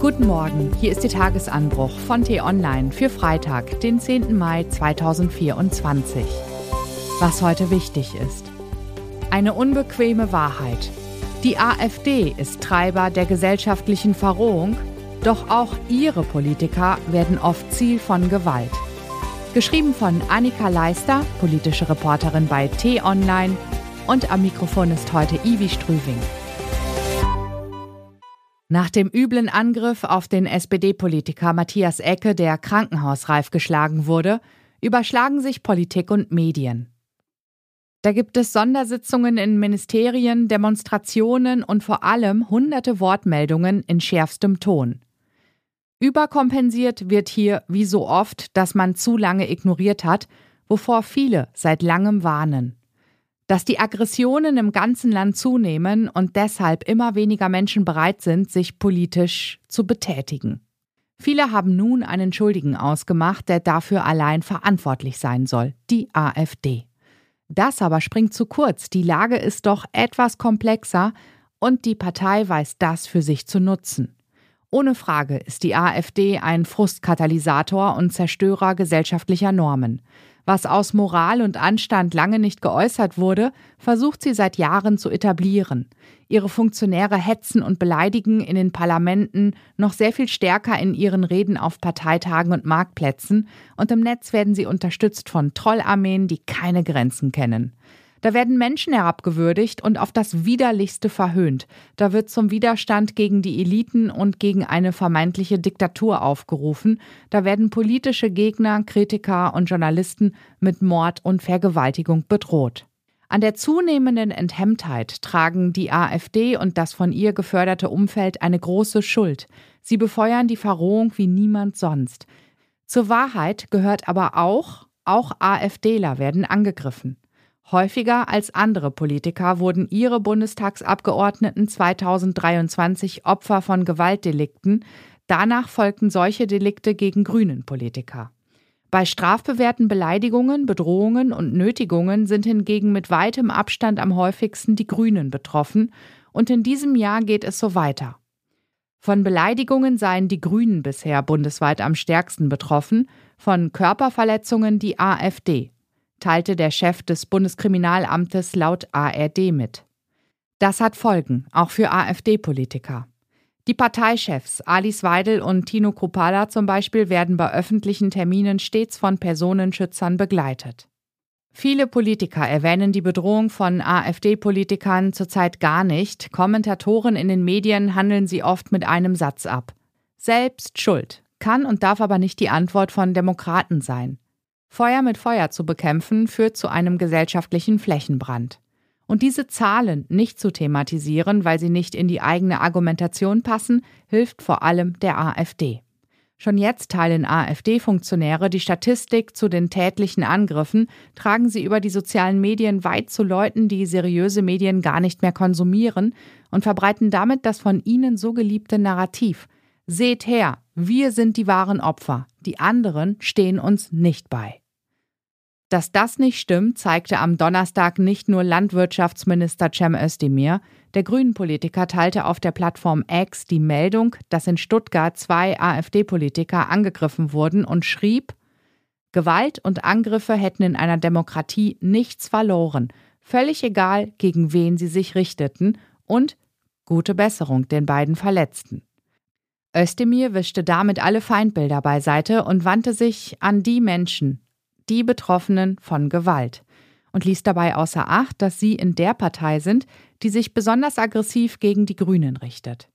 Guten Morgen, hier ist der Tagesanbruch von T-Online für Freitag, den 10. Mai 2024. Was heute wichtig ist. Eine unbequeme Wahrheit. Die AfD ist Treiber der gesellschaftlichen Verrohung, doch auch ihre Politiker werden oft Ziel von Gewalt. Geschrieben von Annika Leister, politische Reporterin bei T-Online, und am Mikrofon ist heute Ivi Strüving. Nach dem üblen Angriff auf den SPD-Politiker Matthias Ecke, der krankenhausreif geschlagen wurde, überschlagen sich Politik und Medien. Da gibt es Sondersitzungen in Ministerien, Demonstrationen und vor allem hunderte Wortmeldungen in schärfstem Ton. Überkompensiert wird hier, wie so oft, dass man zu lange ignoriert hat, wovor viele seit langem warnen. Dass die Aggressionen im ganzen Land zunehmen und deshalb immer weniger Menschen bereit sind, sich politisch zu betätigen. Viele haben nun einen Schuldigen ausgemacht, der dafür allein verantwortlich sein soll, die AfD. Das aber springt zu kurz, die Lage ist doch etwas komplexer und die Partei weiß das für sich zu nutzen. Ohne Frage ist die AfD ein Frustkatalysator und Zerstörer gesellschaftlicher Normen. Was aus Moral und Anstand lange nicht geäußert wurde, versucht sie seit Jahren zu etablieren. Ihre Funktionäre hetzen und beleidigen in den Parlamenten, noch sehr viel stärker in ihren Reden auf Parteitagen und Marktplätzen, und im Netz werden sie unterstützt von Trollarmeen, die keine Grenzen kennen. Da werden Menschen herabgewürdigt und auf das Widerlichste verhöhnt. Da wird zum Widerstand gegen die Eliten und gegen eine vermeintliche Diktatur aufgerufen. Da werden politische Gegner, Kritiker und Journalisten mit Mord und Vergewaltigung bedroht. An der zunehmenden Enthemmtheit tragen die AfD und das von ihr geförderte Umfeld eine große Schuld. Sie befeuern die Verrohung wie niemand sonst. Zur Wahrheit gehört aber auch AfDler werden angegriffen. Häufiger als andere Politiker wurden ihre Bundestagsabgeordneten 2023 Opfer von Gewaltdelikten. Danach folgten solche Delikte gegen Grünen-Politiker. Bei strafbewährten Beleidigungen, Bedrohungen und Nötigungen sind hingegen mit weitem Abstand am häufigsten die Grünen betroffen. Und in diesem Jahr geht es so weiter. Von Beleidigungen seien die Grünen bisher bundesweit am stärksten betroffen, von Körperverletzungen die AfD. Teilte der Chef des Bundeskriminalamtes laut ARD mit. Das hat Folgen, auch für AfD-Politiker. Die Parteichefs Alice Weidel und Tino Kruppalla zum Beispiel werden bei öffentlichen Terminen stets von Personenschützern begleitet. Viele Politiker erwähnen die Bedrohung von AfD-Politikern zurzeit gar nicht. Kommentatoren in den Medien handeln sie oft mit einem Satz ab. Selbst schuld, kann und darf aber nicht die Antwort von Demokraten sein. Feuer mit Feuer zu bekämpfen, führt zu einem gesellschaftlichen Flächenbrand. Und diese Zahlen nicht zu thematisieren, weil sie nicht in die eigene Argumentation passen, hilft vor allem der AfD. Schon jetzt teilen AfD-Funktionäre die Statistik zu den tätlichen Angriffen, tragen sie über die sozialen Medien weit zu Leuten, die seriöse Medien gar nicht mehr konsumieren, und verbreiten damit das von ihnen so geliebte Narrativ. Seht her, wir sind die wahren Opfer, die anderen stehen uns nicht bei. Dass das nicht stimmt, zeigte am Donnerstag nicht nur Landwirtschaftsminister Cem Özdemir. Der Grünen-Politiker teilte auf der Plattform X die Meldung, dass in Stuttgart 2 AfD-Politiker angegriffen wurden, und schrieb: Gewalt und Angriffe hätten in einer Demokratie nichts verloren, völlig egal, gegen wen sie sich richteten, und gute Besserung den beiden Verletzten. Özdemir wischte damit alle Feindbilder beiseite und wandte sich an die Menschen, die Betroffenen von Gewalt, und ließ dabei außer Acht, dass sie in der Partei sind, die sich besonders aggressiv gegen die Grünen richtet.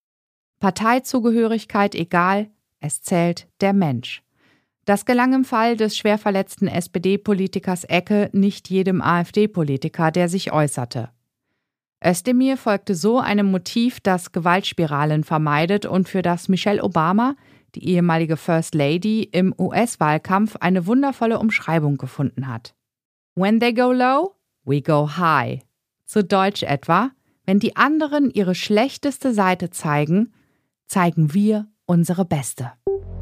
Parteizugehörigkeit egal, es zählt der Mensch. Das gelang im Fall des schwer verletzten SPD-Politikers Ecke nicht jedem AfD-Politiker, der sich äußerte. Özdemir folgte so einem Motiv, das Gewaltspiralen vermeidet und für das Michelle Obama, die ehemalige First Lady, im US-Wahlkampf eine wundervolle Umschreibung gefunden hat. When they go low, we go high. Zu Deutsch etwa: Wenn die anderen ihre schlechteste Seite zeigen, zeigen wir unsere beste.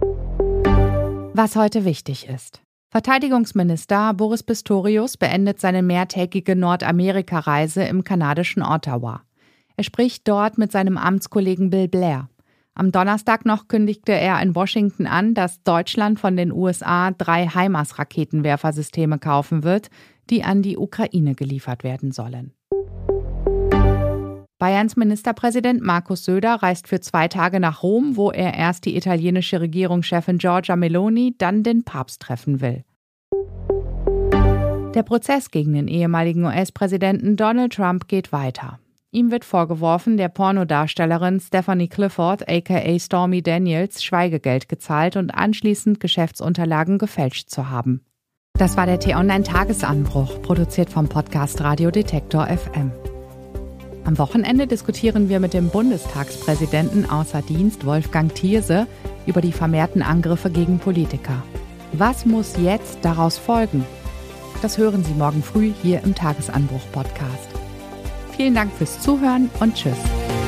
Was heute wichtig ist. Verteidigungsminister Boris Pistorius beendet seine mehrtägige Nordamerika-Reise im kanadischen Ottawa. Er spricht dort mit seinem Amtskollegen Bill Blair. Am Donnerstag noch kündigte er in Washington an, dass Deutschland von den USA 3 HIMARS-Raketenwerfersysteme kaufen wird, die an die Ukraine geliefert werden sollen. Bayerns Ministerpräsident Markus Söder reist für 2 Tage nach Rom, wo er erst die italienische Regierungschefin Giorgia Meloni, dann den Papst treffen will. Der Prozess gegen den ehemaligen US-Präsidenten Donald Trump geht weiter. Ihm wird vorgeworfen, der Pornodarstellerin Stephanie Clifford aka Stormy Daniels Schweigegeld gezahlt und anschließend Geschäftsunterlagen gefälscht zu haben. Das war der T-Online-Tagesanbruch, produziert vom Podcast Radio Detektor FM. Am Wochenende diskutieren wir mit dem Bundestagspräsidenten außer Dienst Wolfgang Thierse über die vermehrten Angriffe gegen Politiker. Was muss jetzt daraus folgen? Das hören Sie morgen früh hier im Tagesanbruch-Podcast. Vielen Dank fürs Zuhören und tschüss.